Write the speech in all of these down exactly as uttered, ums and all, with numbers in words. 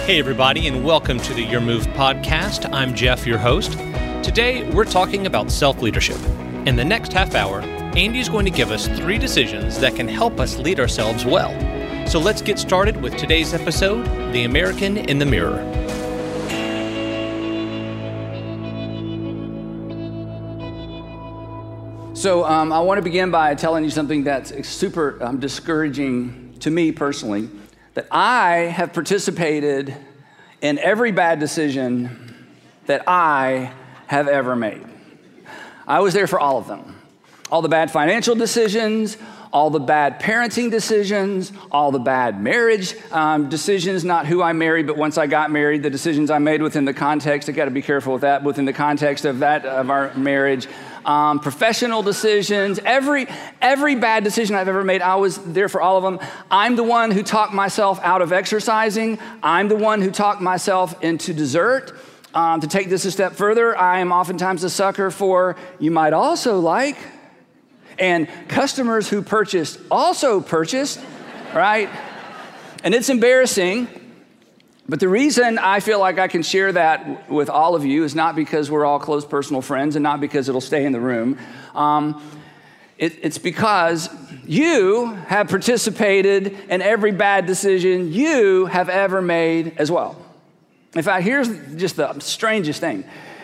Hey everybody, and welcome to the Your Move podcast. I'm Jeff, your host. Today, we're talking about self-leadership. In the next half hour, Andy's going to give us three decisions that can help us lead ourselves well. So let's get started with today's episode, The American in the Mirror. So um, I want to begin by telling you something that's super um, discouraging to me personally, that I have participated in every bad decision that I have ever made. I was there for all of them. All the bad financial decisions, all the bad parenting decisions, all the bad marriage um, decisions, not who I married, but once I got married, the decisions I made within the context, I got to be careful with that, within the context of that, of our marriage. Um, professional decisions, every every bad decision I've ever made, I was there for all of them. I'm the one who talked myself out of exercising. I'm the one who talked myself into dessert. Um, to take this a step further, I am oftentimes a sucker for, you might also like, and customers who purchased also purchased, right? And it's embarrassing. But the reason I feel like I can share that with all of you is not because we're all close personal friends and not because it'll stay in the room. Um, it, it's because you have participated in every bad decision you have ever made as well. In fact, here's just the strangest thing.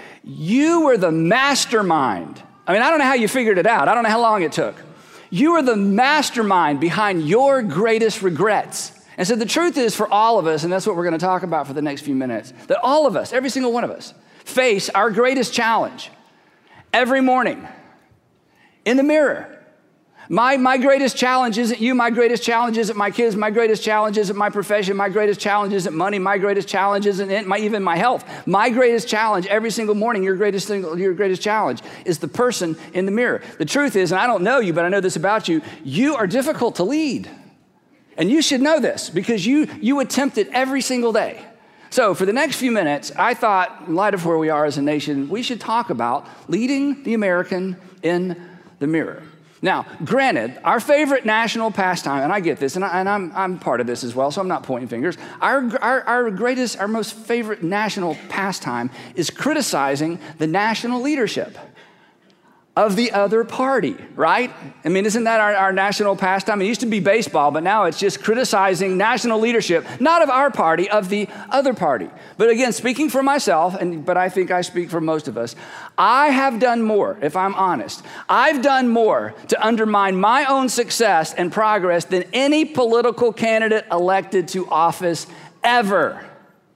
You were the mastermind. I mean, I don't know how you figured it out. I don't know how long it took. You were the mastermind behind your greatest regrets. And so the truth is for all of us, and that's what we're going to talk about for the next few minutes, that all of us, every single one of us, face our greatest challenge every morning in the mirror. My, my greatest challenge isn't you. My greatest challenge isn't my kids. My greatest challenge isn't my profession. My greatest challenge isn't money. My greatest challenge isn't my, even my health. My greatest challenge every single morning, your greatest single, your greatest challenge is the person in the mirror. The truth is, and I don't know you, but I know this about you, you are difficult to lead. And you should know this because you you attempt it every single day. So for the next few minutes, I thought, in light of where we are as a nation, we should talk about leading the American in the mirror. Now, granted, our favorite national pastime, and I get this, and, I, and I'm I'm part of this as well, so I'm not pointing fingers. Our, our our greatest, our most favorite national pastime is criticizing the national leadership of the other party, right? I mean, isn't that our, our national pastime? It used to be baseball, but now it's just criticizing national leadership, not of our party, of the other party. But again, speaking for myself, and but I think I speak for most of us, I have done more, if I'm honest. I've done more to undermine my own success and progress than any political candidate elected to office ever.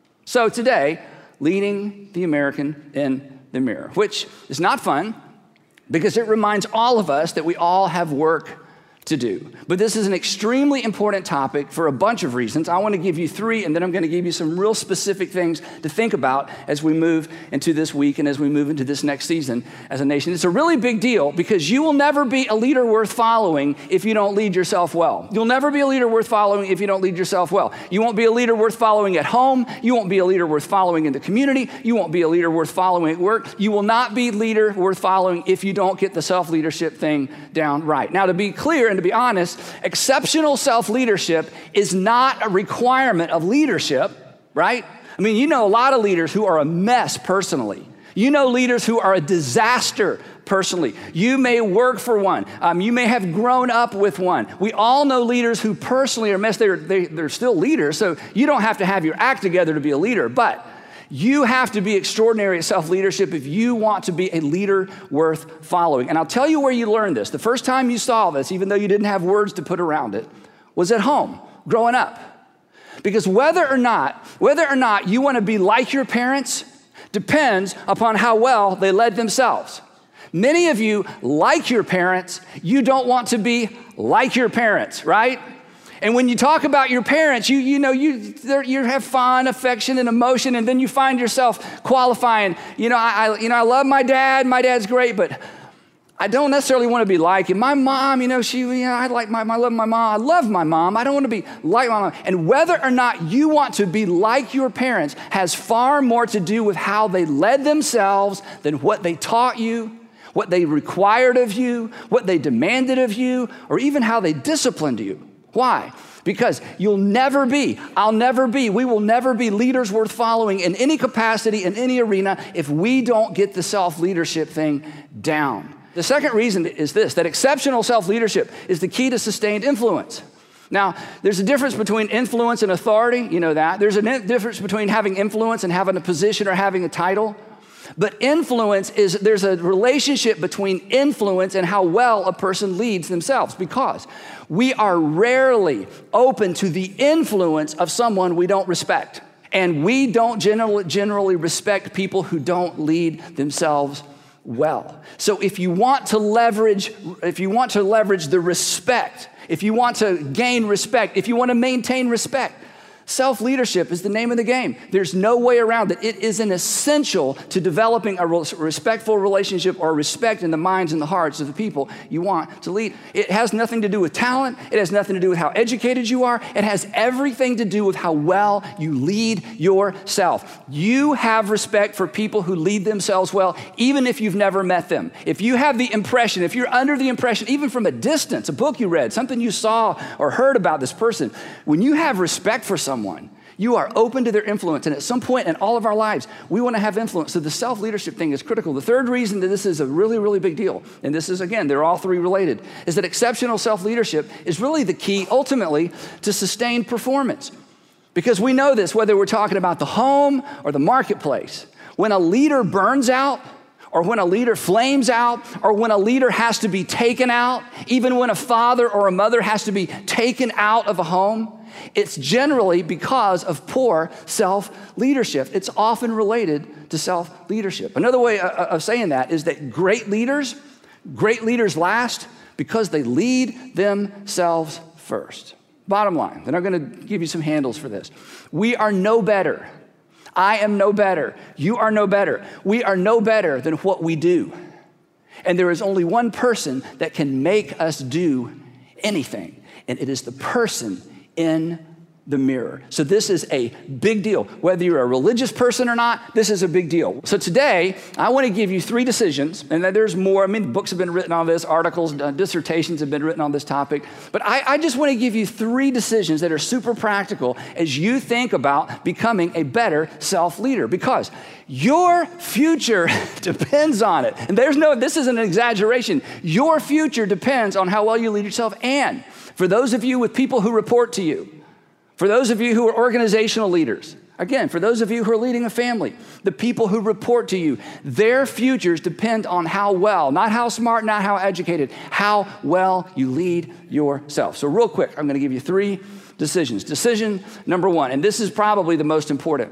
So today, leading the American in the mirror, which is not fun, because it reminds all of us that we all have work to do. But this is an extremely important topic for a bunch of reasons. I want to give you three, and then I'm going to give you some real specific things to think about as we move into this week and as we move into this next season as a nation. It's a really big deal because you will never be a leader worth following if you don't lead yourself well. You'll never be a leader worth following if you don't lead yourself well. You won't be a leader worth following at home. You won't be a leader worth following in the community. You won't be a leader worth following at work. You will not be a leader worth following if you don't get the self-leadership thing down right. Now, to be clear and to be honest, exceptional self-leadership is not a requirement of leadership, right? I mean, you know a lot of leaders who are a mess personally. You know leaders who are a disaster personally. You may work for one. Um, you may have grown up with one. We all know leaders who personally are a mess. They're, they, they're still leaders, so you don't have to have your act together to be a leader, but you have to be extraordinary at self-leadership if you want to be a leader worth following. And I'll tell you where you learned this. The first time you saw this, even though you didn't have words to put around it, was at home, growing up. Because whether or not, whether or not you want to be like your parents depends upon how well they led themselves. Many of you, like your parents, you don't want to be like your parents, right? And when you talk about your parents, you you know, you you have fond affection and emotion, and then you find yourself qualifying, you know, I, I you know, I love my dad, my dad's great, but I don't necessarily want to be like him. My mom, you know, she, you know, I like my, I love my mom, I love my mom, I don't want to be like my mom. And whether or not you want to be like your parents has far more to do with how they led themselves than what they taught you, what they required of you, what they demanded of you, or even how they disciplined you. Why? Because you'll never be, I'll never be, we will never be leaders worth following in any capacity, in any arena, if we don't get the self-leadership thing down. The second reason is this, that exceptional self-leadership is the key to sustained influence. Now, there's a difference between influence and authority, you know that. There's a difference between having influence and having a position or having a title. But influence is, there's a relationship between influence and how well a person leads themselves, because we are rarely open to the influence of someone we don't respect. And we don't generally, generally respect people who don't lead themselves well. So if you want to leverage, if you want to leverage the respect, if you want to gain respect, if you want to maintain respect, self-leadership is the name of the game. There's no way around it. It is an essential to developing a respectful relationship or respect in the minds and the hearts of the people you want to lead. It has nothing to do with talent. It has nothing to do with how educated you are. It has everything to do with how well you lead yourself. You have respect for people who lead themselves well, even if you've never met them. If you have the impression, if you're under the impression, even from a distance, a book you read, something you saw or heard about this person, when you have respect for someone, Someone. You are open to their influence. And at some point in all of our lives, we want to have influence. So the self-leadership thing is critical. The third reason that this is a really, really big deal, and this is, again, they're all three related, is that exceptional self-leadership is really the key, ultimately, to sustained performance. Because we know this, whether we're talking about the home or the marketplace. When a leader burns out, or when a leader flames out, or when a leader has to be taken out, even when a father or a mother has to be taken out of a home, it's generally because of poor self-leadership. It's often related to self-leadership. Another way of saying that is that great leaders, great leaders last because they lead themselves first. Bottom line, and I'm going to give you some handles for this. We are no better. I am no better. You are no better. We are no better than what we do. And there is only one person that can make us do anything, and it is the person in the mirror. So this is a big deal. Whether you're a religious person or not, this is a big deal. So today, I want to give you three decisions, and there's more. I mean, books have been written on this, articles, uh, dissertations have been written on this topic, but I, I just want to give you three decisions that are super practical as you think about becoming a better self-leader, because your future depends on it. And there's no, this isn't an exaggeration. Your future depends on how well you lead yourself. And for those of you with people who report to you, for those of you who are organizational leaders, again, for those of you who are leading a family, the people who report to you, their futures depend on how well, not how smart, not how educated, how well you lead yourself. So real quick, I'm going to give you three decisions. Decision number one, and this is probably the most important.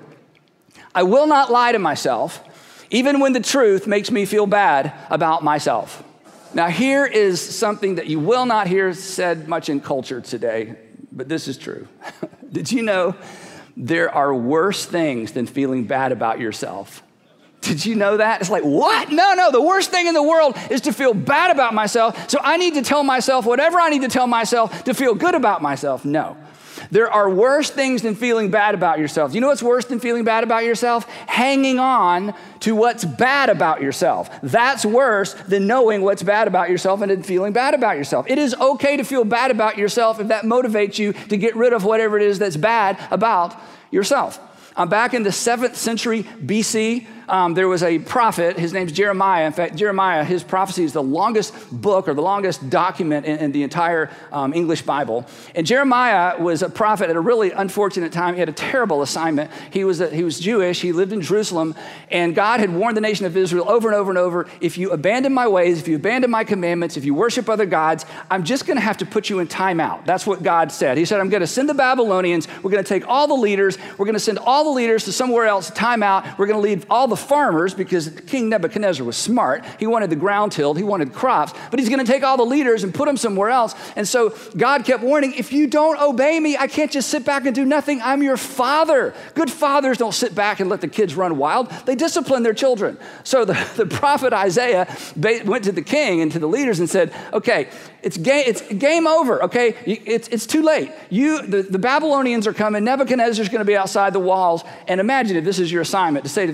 I will not lie to myself, even when the truth makes me feel bad about myself. Now, here is something that you will not hear said much in culture today, but this is true. Did you know there are worse things than feeling bad about yourself? Did you know that? It's like, what? No, no, the worst thing in the world is to feel bad about myself, so I need to tell myself whatever I need to tell myself to feel good about myself. No. There are worse things than feeling bad about yourself. You know what's worse than feeling bad about yourself? Hanging on to what's bad about yourself. That's worse than knowing what's bad about yourself and then feeling bad about yourself. It is okay to feel bad about yourself if that motivates you to get rid of whatever it is that's bad about yourself. Um, back in the seventh century B C, um, there was a prophet. His name's Jeremiah. In fact, Jeremiah, his prophecy is the longest book or the longest document in, in the entire um, English Bible. And Jeremiah was a prophet at a really unfortunate time. He had a terrible assignment. He was a, he was Jewish. He lived in Jerusalem. And God had warned the nation of Israel over and over and over, if you abandon my ways, if you abandon my commandments, if you worship other gods, I'm just going to have to put you in timeout. That's what God said. He said, I'm going to send the Babylonians. We're going to take all the leaders. We're going to send all the leaders to somewhere else, time out. We're going to leave all the farmers, because King Nebuchadnezzar was smart. He wanted the ground tilled. He wanted crops, but he's going to take all the leaders and put them somewhere else. And so God kept warning, if you don't obey me, I can't just sit back and do nothing. I'm your father. Good fathers don't sit back and let the kids run wild. They discipline their children. So the, the prophet Isaiah went to the king and to the leaders and said, okay, it's game, it's game over, okay? It's, it's too late. You, the, the Babylonians are coming. Nebuchadnezzar's going to be outside the walls. And imagine if this is your assignment, to say to the king,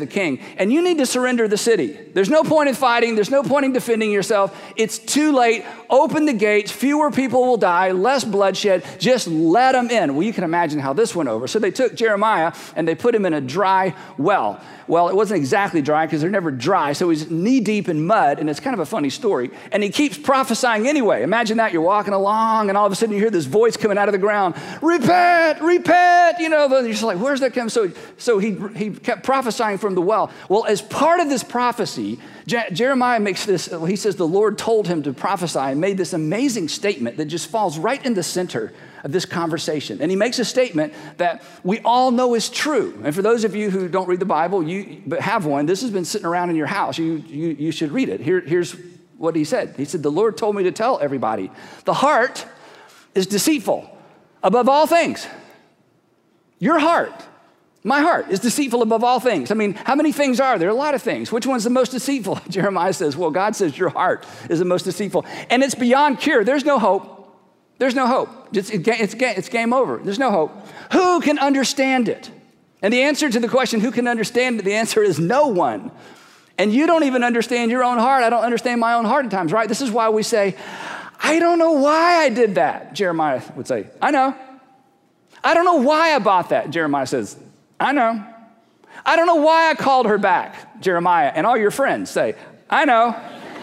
and you need to surrender the city. There's no point in fighting. There's no point in defending yourself. It's too late. Open the gates. Fewer people will die, less bloodshed. Just let them in. Well, you can imagine how this went over. So they took Jeremiah and they put him in a dry well. Well, it wasn't exactly dry because they're never dry. So he's knee deep in mud, and it's kind of a funny story. And he keeps prophesying anyway. Imagine that. You're walking along, and all of a sudden you hear this voice coming out of the ground. Repent, repent. You know, you're just like, where's that coming? So, so he, he kept prophesying from the well. Well, as part of this prophecy, Je- Jeremiah makes this, he says the Lord told him to prophesy and made this amazing statement that just falls right in the center of this conversation. And he makes a statement that we all know is true. And for those of you who don't read the Bible, you but have one, this has been sitting around in your house. You, you, you should read it. Here, here's what he said. He said, the Lord told me to tell everybody, the heart is deceitful above all things. Your heart, my heart, is deceitful above all things. I mean, how many things are there? A lot of things. Which one's the most deceitful? Jeremiah says, well, God says your heart is the most deceitful. And it's beyond cure. There's no hope. There's no hope. It's, it's, it's game over. There's no hope. Who can understand it? And the answer to the question, who can understand it? The answer is no one. And you don't even understand your own heart. I don't understand my own heart at times, right? This is why we say, I don't know why I did that. Jeremiah would say, I know. I don't know why I bought that. Jeremiah says, I know. I don't know why I called her back. Jeremiah and all your friends say, I know.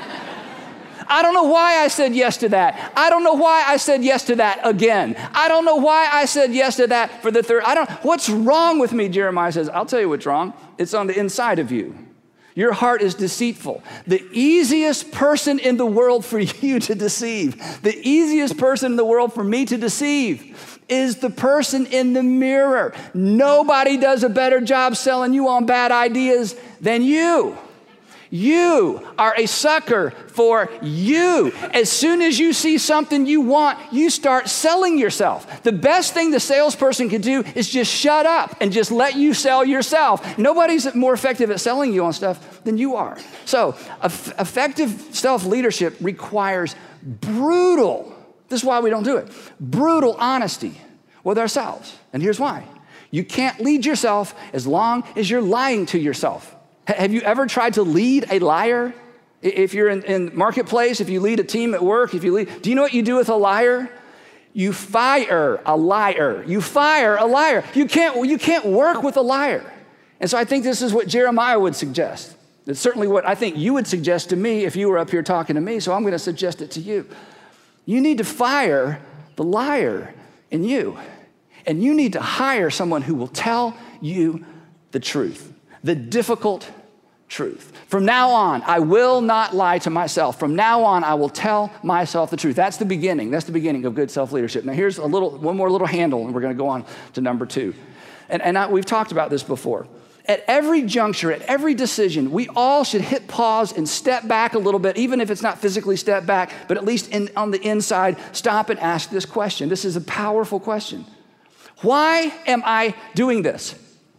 I don't know why I said yes to that. I don't know why I said yes to that again. I don't know why I said yes to that for the third. I don't, what's wrong with me? Jeremiah says, I'll tell you what's wrong. It's on the inside of you. Your heart is deceitful. The easiest person in the world for you to deceive, the easiest person in the world for me to deceive is the person in the mirror. Nobody does a better job selling you on bad ideas than you. You are a sucker for you. As soon as you see something you want, you start selling yourself. The best thing the salesperson can do is just shut up and just let you sell yourself. Nobody's more effective at selling you on stuff than you are. So effective self-leadership requires brutal, this is why we don't do it, brutal honesty with ourselves. And here's why. You can't lead yourself as long as you're lying to yourself. Have you ever tried to lead a liar? If you're in, in marketplace, if you lead a team at work, if you lead, do you know what you do with a liar? You fire a liar. You fire a liar. You can't, you can't work with a liar. And so I think this is what Jeremiah would suggest. It's certainly what I think you would suggest to me if you were up here talking to me, so I'm going to suggest it to you. You need to fire the liar in you. And you need to hire someone who will tell you the truth, the difficult truth. From now on, I will not lie to myself. From now on, I will tell myself the truth. That's the beginning. That's the beginning of good self-leadership. Now, here's a little, one more little handle, and we're going to go on to number two. And, and I, we've talked about this before. At every juncture, at every decision, we all should hit pause and step back a little bit, even if it's not physically step back, but at least in, on the inside, stop and ask this question. This is a powerful question. Why am I doing this?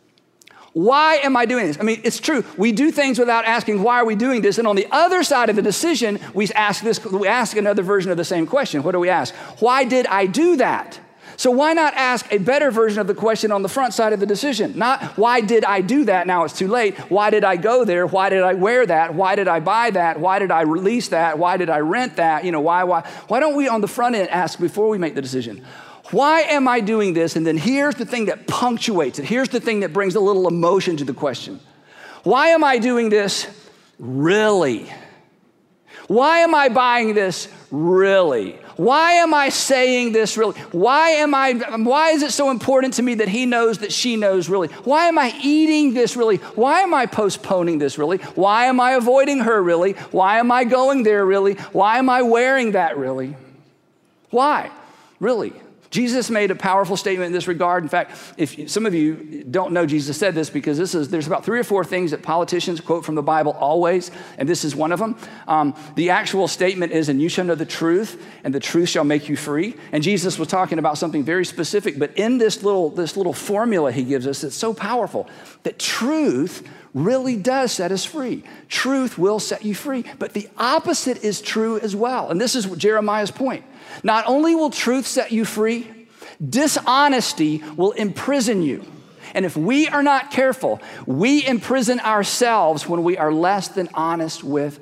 Why am I doing this? I mean, it's true. We do things without asking, why are we doing this? And on the other side of the decision, we ask this, we ask another version of the same question. What do we ask? Why did I do that? So why not ask a better version of the question on the front side of the decision? Not, why did I do that? Now it's too late. Why did I go there? Why did I wear that? Why did I buy that? Why did I release that? Why did I rent that? You know, why, why? Why don't we on the front end ask before we make the decision? Why am I doing this? And then here's the thing that punctuates it. Here's the thing that brings a little emotion to the question. Why am I doing this? Really? Why am I buying this? Really? Why am I saying this really? Why am I, why is it so important to me that he knows that she knows really? Why am I eating this really? Why am I postponing this really? Why am I avoiding her really? Why am I going there really? Why am I wearing that really? Why? Really? Jesus made a powerful statement in this regard. In fact, if some of you don't know Jesus said this, because this is there's about three or four things that politicians quote from the Bible always, and this is one of them. Um, the actual statement is, and you shall know the truth, and the truth shall make you free. And Jesus was talking about something very specific, but in this little, this little formula he gives us, it's so powerful that truth really does set us free. Truth will set you free, but the opposite is true as well. And this is Jeremiah's point. Not only will truth set you free, dishonesty will imprison you. And if we are not careful, we imprison ourselves when we are less than honest with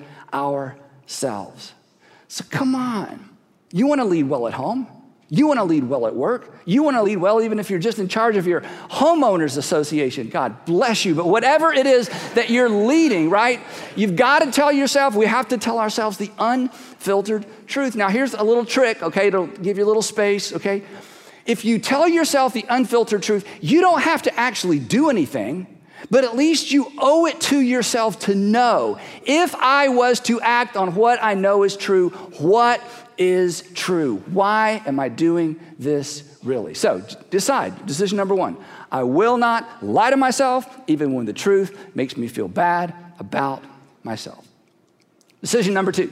ourselves. So come on. You want to lead well at home. You want to lead well at work. You want to lead well even if you're just in charge of your homeowners association. God bless you. But whatever it is that you're leading, right? You've got to tell yourself, we have to tell ourselves the unfiltered truth. Now here's a little trick, okay? It'll give you a little space, okay? If you tell yourself the unfiltered truth, you don't have to actually do anything, but at least you owe it to yourself to know, if I was to act on what I know is true, what is true? Why am I doing this really? So decide, decision number one, I will not lie to myself even when the truth makes me feel bad about myself. Decision number two,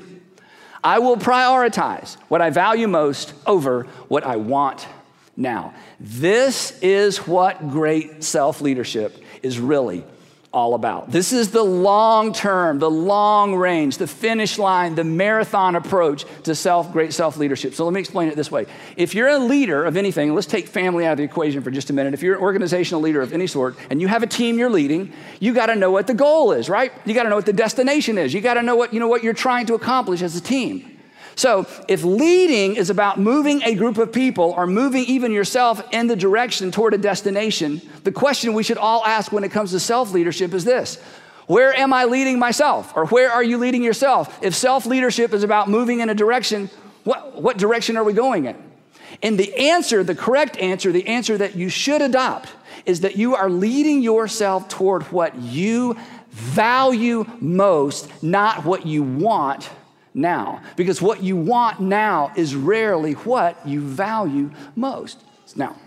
I will prioritize what I value most over what I want now. This is what great self-leadership is really all about. This is the long term, the long range, the finish line, the marathon approach to self, great self-leadership. So let me explain it this way. If you're a leader of anything, let's take family out of the equation for just a minute. If you're an organizational leader of any sort and you have a team you're leading, you got to know what the goal is, right? You got to know what the destination is. You got to know what, you know, what you're trying to accomplish as a team. So if leading is about moving a group of people or moving even yourself in the direction toward a destination, the question we should all ask when it comes to self-leadership is this: where am I leading myself? Or where are you leading yourself? If self-leadership is about moving in a direction, what, what direction are we going in? And the answer, the correct answer, the answer that you should adopt is that you are leading yourself toward what you value most, not what you want now, because what you want now is rarely what you value most. Now,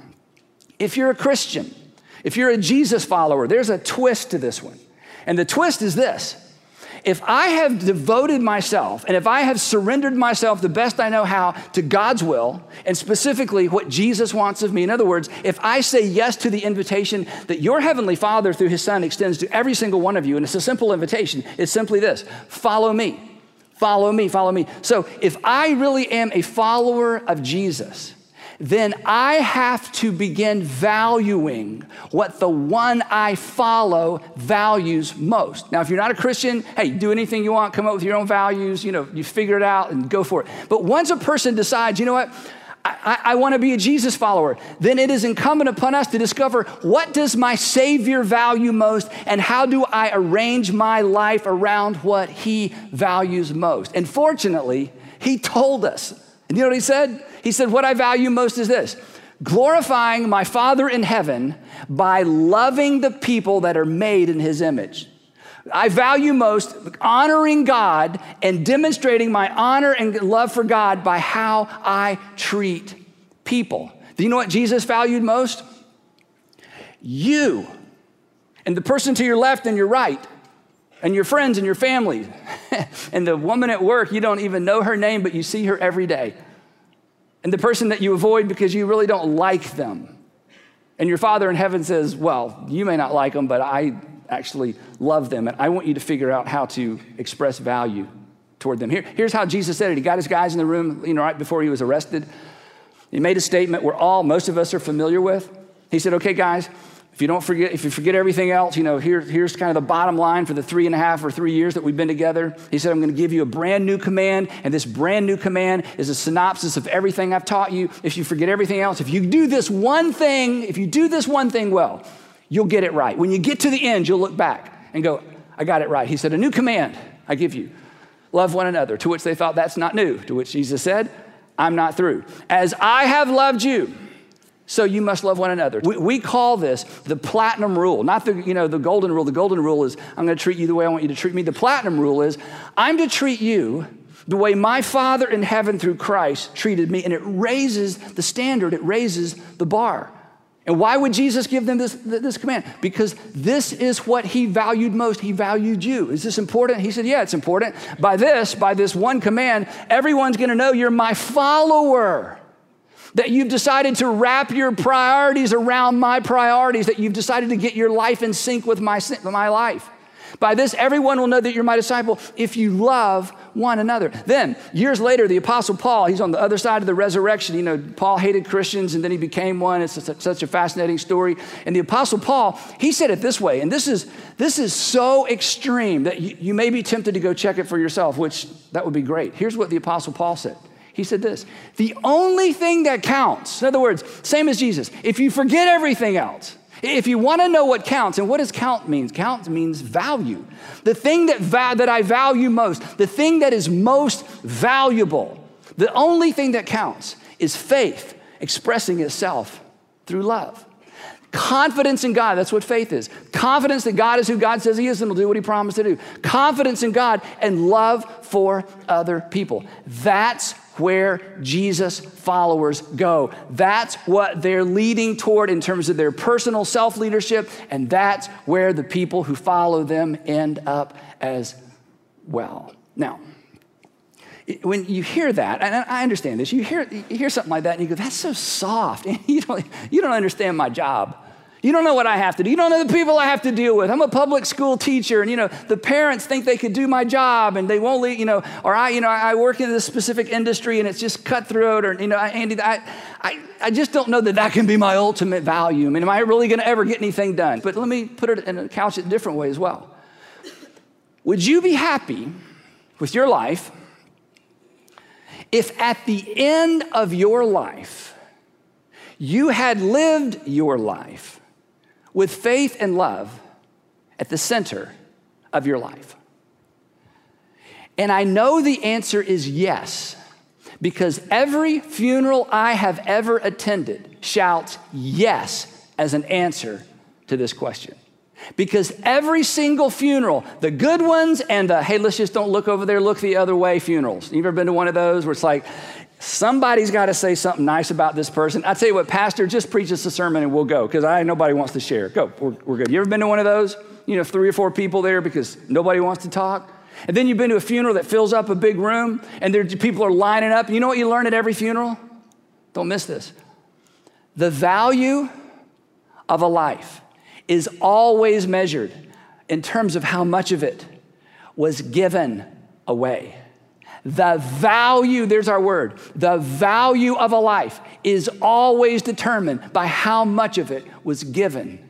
if you're a Christian, if you're a Jesus follower, there's a twist to this one. And the twist is this: if I have devoted myself and if I have surrendered myself the best I know how to God's will, and specifically what Jesus wants of me, in other words, if I say yes to the invitation that your Heavenly Father through His Son extends to every single one of you, and it's a simple invitation, it's simply this: follow me. Follow me, follow me. So if I really am a follower of Jesus, then I have to begin valuing what the one I follow values most. Now, if you're not a Christian, hey, do anything you want, come up with your own values, you know, you figure it out and go for it. But once a person decides, you know what, I, I want to be a Jesus follower, then it is incumbent upon us to discover, what does my Savior value most, and how do I arrange my life around what He values most? And fortunately, He told us. And you know what He said? He said, what I value most is this: glorifying my Father in heaven by loving the people that are made in His image. I value most honoring God and demonstrating my honor and love for God by how I treat people. Do you know what Jesus valued most? You and the person to your left and your right, and your friends and your family, and the woman at work, you don't even know her name, but you see her every day, and the person that you avoid because you really don't like them. And your Father in heaven says, well, you may not like them, but I actually love them, and I want you to figure out how to express value toward them. Here, here's how Jesus said it. He got his guys in the room, you know, right before he was arrested. He made a statement we're all, most of us are familiar with. He said, okay, guys, if you don't forget, if you forget everything else, you know, here, here's kind of the bottom line for the three and a half or three years that we've been together. He said, I'm going to give you a brand new command, and this brand new command is a synopsis of everything I've taught you. If you forget everything else, if you do this one thing, if you do this one thing well, you'll get it right. When you get to the end, you'll look back and go, I got it right. He said, a new command I give you: love one another. To which they thought, that's not new. To which Jesus said, I'm not through. As I have loved you, so you must love one another. We, we call this the platinum rule, not the, you know, the golden rule. The golden rule is, I'm going to treat you the way I want you to treat me. The platinum rule is, I'm to treat you the way my Father in heaven through Christ treated me. And it raises the standard. It raises the bar. And why would Jesus give them this, this command? Because this is what He valued most. He valued you. Is this important? He said, yeah, it's important. By this, by this one command, everyone's going to know you're my follower. That you've decided to wrap your priorities around my priorities. That you've decided to get your life in sync with my, my life. By this, everyone will know that you're my disciple if you love one another. Then, years later, the Apostle Paul, he's on the other side of the resurrection. You know, Paul hated Christians and then he became one. It's such a fascinating story. And the Apostle Paul, he said it this way, and this is this is so extreme that you, you may be tempted to go check it for yourself, which that would be great. Here's what the Apostle Paul said. He said this, the only thing that counts, in other words, same as Jesus, if you forget everything else, if you want to know what counts, and what does count mean? Count means value. The thing that, va- that I value most, the thing that is most valuable, the only thing that counts is faith expressing itself through love. Confidence in God, that's what faith is. Confidence that God is who God says he is and will do what he promised to do. Confidence in God and love for other people. That's where Jesus followers go. That's what they're leading toward in terms of their personal self-leadership, and that's where the people who follow them end up as well. Now, when you hear that, and I understand this, you hear, you hear something like that and you go, that's so soft. You don't, you don't understand my job. You don't know what I have to do. You don't know the people I have to deal with. I'm a public school teacher, and you know the parents think they could do my job, and they won't leave. You know, or I, you know, I work in this specific industry, and it's just cutthroat. Or you know, Andy, I, I, I just don't know that that can be my ultimate value. I mean, am I really going to ever get anything done? But let me put it and couch it a different way as well. Would you be happy with your life if at the end of your life you had lived your life with faith and love at the center of your life? And I know the answer is yes, because every funeral I have ever attended shouts yes as an answer to this question. Because every single funeral, the good ones and the, hey, let's just don't look over there, look the other way funerals. You ever been to one of those where it's like, somebody's got to say something nice about this person? I tell you what, pastor, just preach us a sermon and we'll go, because I nobody wants to share. Go, we're, we're good. You ever been to one of those? You know, three or four people there because nobody wants to talk? And then you've been to a funeral that fills up a big room and there people are lining up. You know what you learn at every funeral? Don't miss this. The value of a life is always measured in terms of how much of it was given away. The value, there's our word, the value of a life is always determined by how much of it was given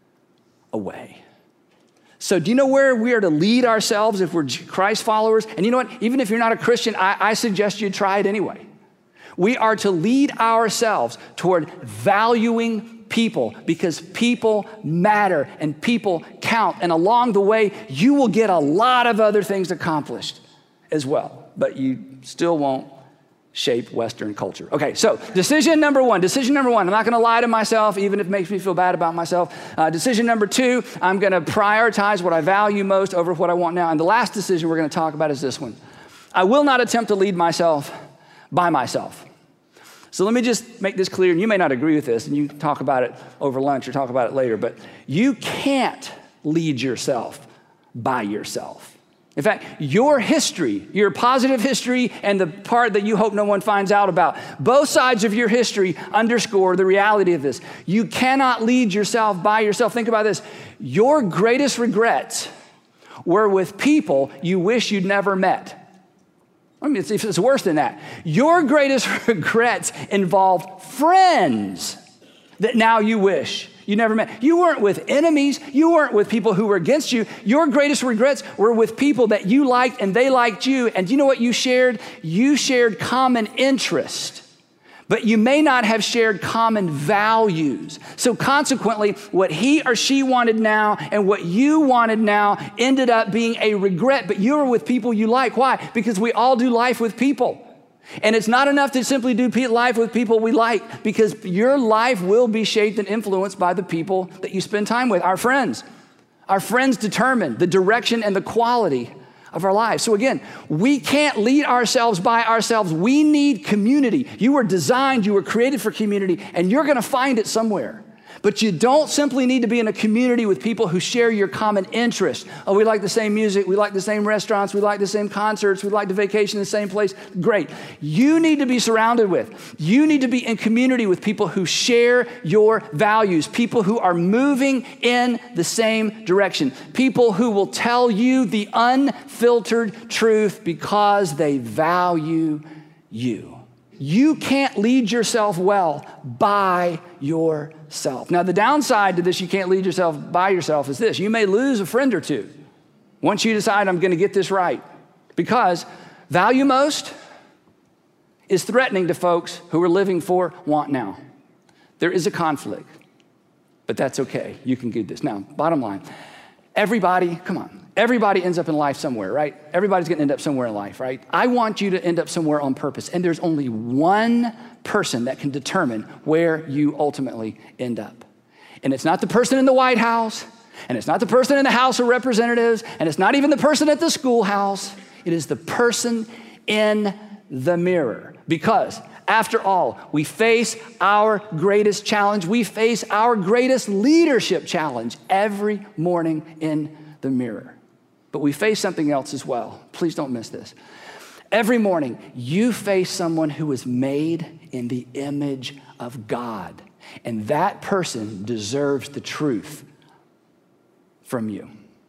away. So do you know where we are to lead ourselves if we're Christ followers? And you know what? Even if you're not a Christian, I, I suggest you try it anyway. We are to lead ourselves toward valuing people, because people matter and people count. And along the way, you will get a lot of other things accomplished as well, but you still won't shape Western culture. Okay, so decision number one, decision number one, I'm not gonna lie to myself, even if it makes me feel bad about myself. Uh, decision number two, I'm gonna prioritize what I value most over what I want now. And the last decision we're gonna talk about is this one. I will not attempt to lead myself by myself. So let me just make this clear, and you may not agree with this, and you can talk about it over lunch or talk about it later, but you can't lead yourself by yourself. In fact, your history, your positive history and the part that you hope no one finds out about, both sides of your history underscore the reality of this. You cannot lead yourself by yourself. Think about this. Your greatest regrets were with people you wish you'd never met. I mean, it's, it's worse than that. Your greatest regrets involved friends that now you wish you never met. You weren't with enemies. You weren't with people who were against you. Your greatest regrets were with people that you liked and they liked you. And do you know what you shared? You shared common interest, but you may not have shared common values. So consequently, what he or she wanted now and what you wanted now ended up being a regret, but you were with people you like. Why? Because we all do life with people. And it's not enough to simply do life with people we like, because your life will be shaped and influenced by the people that you spend time with, our friends. Our friends determine the direction and the quality of our lives. So again, we can't lead ourselves by ourselves. We need community. You were designed, you were created for community, and you're gonna find it somewhere. But you don't simply need to be in a community with people who share your common interest. Oh, we like the same music, we like the same restaurants, we like the same concerts, we like to vacation in the same place. Great. You need to be surrounded with, you need to be in community with people who share your values, people who are moving in the same direction, people who will tell you the unfiltered truth because they value you. You can't lead yourself well by yourself. Now, the downside to this, you can't lead yourself by yourself, is this. You may lose a friend or two once you decide, I'm going to get this right. Because value most is threatening to folks who are living for want now. There is a conflict, but that's okay. You can get this. Now, bottom line, everybody, come on. Everybody ends up in life somewhere, right? Everybody's gonna end up somewhere in life, right? I want you to end up somewhere on purpose, and there's only one person that can determine where you ultimately end up. And it's not the person in the White House, and it's not the person in the House of Representatives, and it's not even the person at the schoolhouse. It is the person in the mirror. Because after all, we face our greatest challenge. We face our greatest leadership challenge every morning in the mirror. But we face something else as well. Please don't miss this. Every morning, you face someone who is made in the image of God. And that person deserves the truth from you.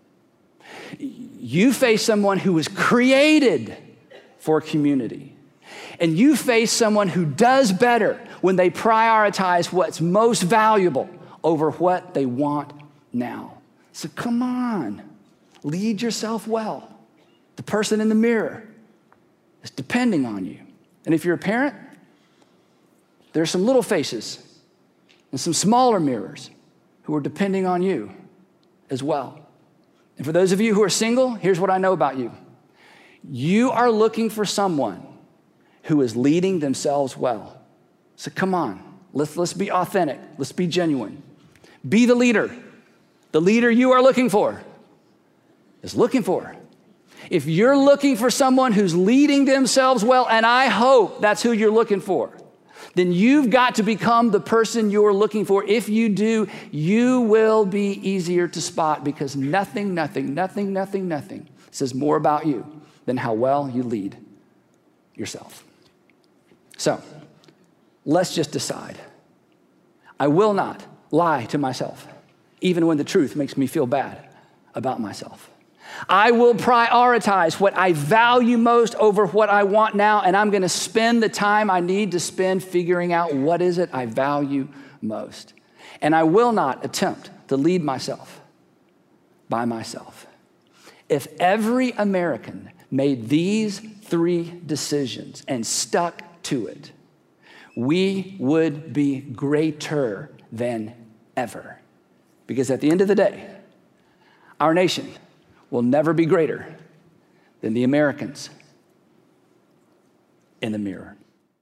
You face someone who was created for community. And you face someone who does better when they prioritize what's most valuable over what they want now. So come on. Lead yourself well. The person in the mirror is depending on you. And if you're a parent, there are some little faces and some smaller mirrors who are depending on you as well. And for those of you who are single, here's what I know about you. You are looking for someone who is leading themselves well. So come on, let's, let's be authentic. Let's be genuine. Be the leader. The leader you are looking for is looking for. If you're looking for someone who's leading themselves well, and I hope that's who you're looking for, then you've got to become the person you're looking for. If you do, you will be easier to spot because nothing, nothing, nothing, nothing, nothing says more about you than how well you lead yourself. So let's just decide. I will not lie to myself, even when the truth makes me feel bad about myself. I will prioritize what I value most over what I want now, and I'm going to spend the time I need to spend figuring out what is it I value most. And I will not attempt to lead myself by myself. If every American made these three decisions and stuck to it, we would be greater than ever. Because at the end of the day, our nation will never be greater than the Americans in the mirror.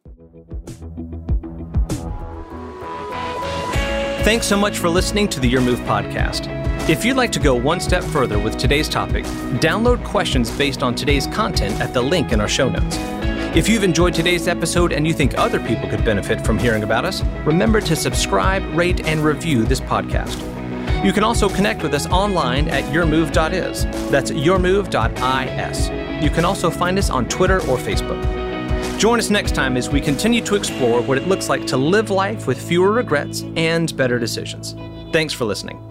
Thanks so much for listening to the Your Move podcast. If you'd like to go one step further with today's topic, download questions based on today's content at the link in our show notes. If you've enjoyed today's episode and you think other people could benefit from hearing about us, remember to subscribe, rate, and review this podcast. You can also connect with us online at yourmove dot is. That's yourmove dot is. You can also find us on Twitter or Facebook. Join us next time as we continue to explore what it looks like to live life with fewer regrets and better decisions. Thanks for listening.